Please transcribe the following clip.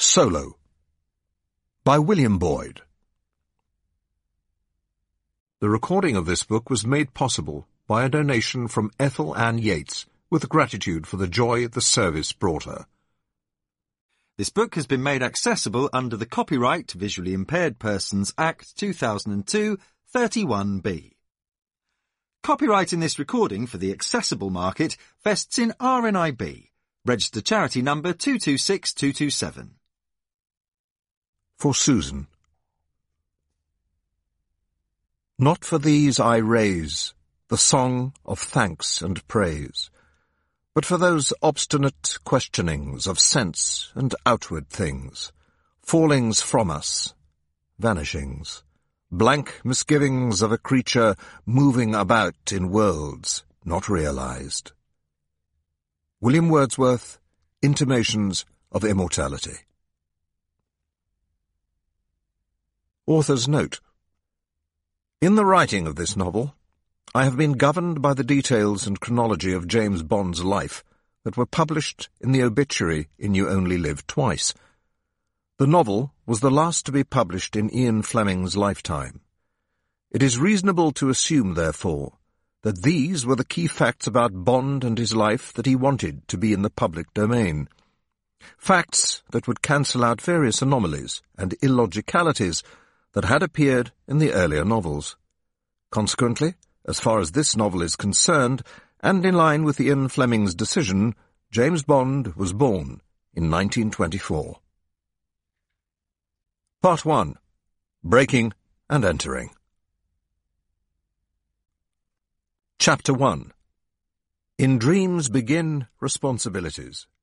Solo by William Boyd. The recording of this book was made possible by a donation from Ethel Ann Yates, with gratitude for the joy the service brought her. This book has been made accessible under the Copyright Visually Impaired Persons Act 2002, 31B. Copyright in this recording for the accessible market vests in RNIB, registered charity number 226227. For Susan. Not for these I raise the song of thanks and praise, but for those obstinate questionings of sense and outward things, fallings from us, vanishings, blank misgivings of a creature moving about in worlds not realized. William Wordsworth, Intimations of Immortality. Author's note. In the writing of this novel, I have been governed by the details and chronology of James Bond's life that were published in the obituary in You Only Live Twice. The novel was the last to be published in Ian Fleming's lifetime. It is reasonable to assume, therefore, that these were the key facts about Bond and his life that he wanted to be in the public domain. Facts that would cancel out various anomalies and illogicalities that had appeared in the earlier novels. Consequently, as far as this novel is concerned, and in line with Ian Fleming's decision, James Bond was born in 1924. Part 1. Breaking and Entering. Chapter 1. In Dreams Begin Responsibilities.